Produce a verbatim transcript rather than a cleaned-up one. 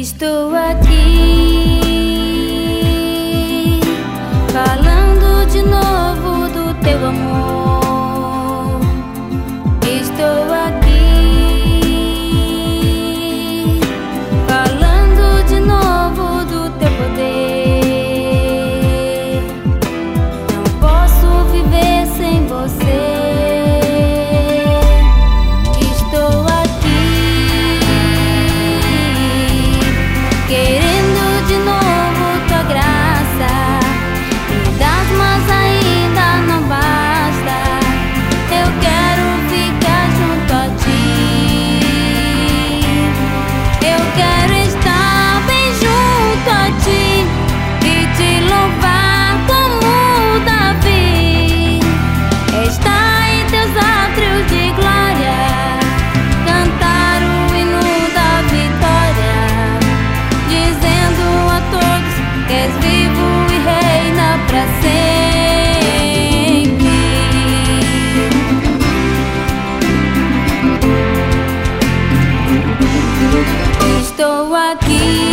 Estou aqui, falando de novo do teu amor. Estou aqui, falando de novo do teu poder. Não posso viver sem você. Estou aqui, querendo de novo tua graça. Me das, mas ainda não basta. Eu quero ficar junto a ti. Eu quero estar bem junto a ti e te louvar como Davi. Estar em teus átrios de glória, cantar o hino da vitória, dizendo a todos que és vivo e reina pra sempre. Estou aqui,